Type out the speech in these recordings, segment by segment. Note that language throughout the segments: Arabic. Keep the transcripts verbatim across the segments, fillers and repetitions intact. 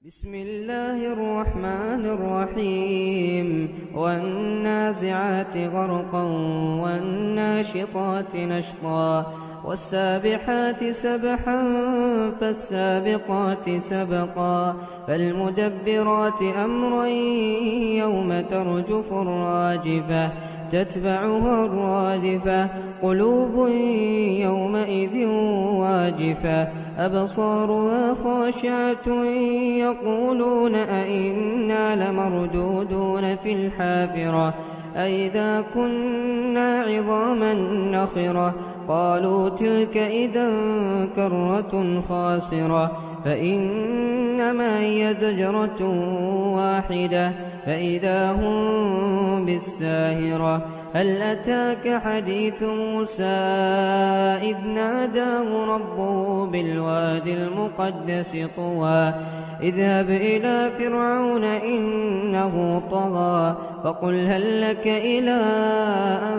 بسم الله الرحمن الرحيم والنازعات غرقا والناشطات نشطا والسابحات سبحا فالسابقات سبقا فالمدبرات أمرا يوم ترجف الراجفة تتبعها الرادفة قلوب يومئذ واجفة أبصارها خاشعة يقولون أئنا لمردودون في الحافرة أئذا كنا عظاما نخرة قالوا تلك إذا كرة خاسرة فإنما هي زجرة واحدة فإذا هم بالساهرة هل أتاك حديث موسى إذ ناداه ربه بالوادي المقدس طوى اذهب إلى فرعون إنه طغى فقل هل لك إلى أن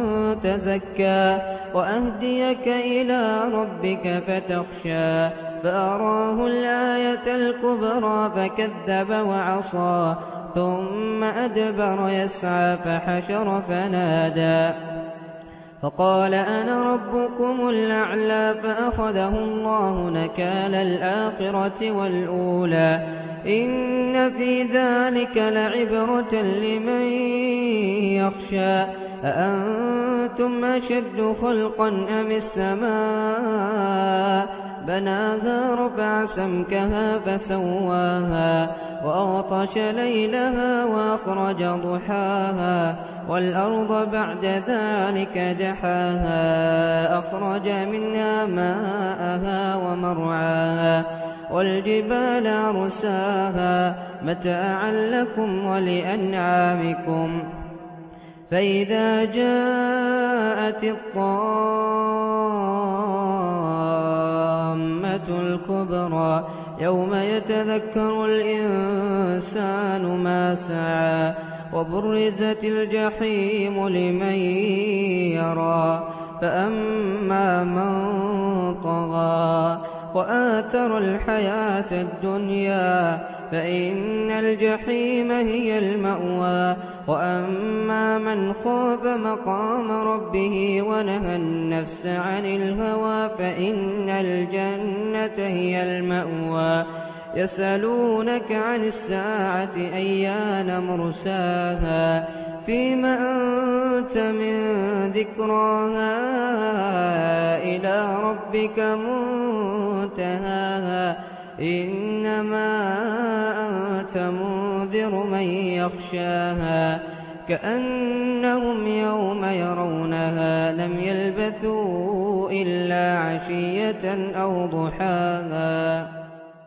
تزكى وأهديك إلى ربك فتخشى فأراه الآية الكبرى فكذب وعصى ثم أدبر يسعى فحشر فنادى فقال أنا ربكم الأعلى فأخذه الله نكال الآخرة والأولى إن في ذلك لعبرة لمن يخشى أأنتم أشد خلقا أم السماء بناها رفع سمكها فسواها وأغطش ليلها وأخرج ضحاها والأرض بعد ذلك دحاها أخرج منها ماءها ومرعاها والجبال أرساها متاعا لكم ولأنعامكم فإذا جاءت الطامة الكبرى يوم يتذكر الإنسان ما سعى وبرزت الجحيم لمن يرى فأما من طغى وآثر الحياة الدنيا فإن الجحيم هي المأوى وأما من خاف مقام ربه ونهى النفس عن الهوى فإن الجنة هي المأوى يسألونك عن الساعة أيان مرساها فيما أنت من ذكراها إلى ربك منتهاها إنما أنت منذر من يخشاها كأنهم يوم يرونها لم يلبثوا إلا عشية أو ضحاها.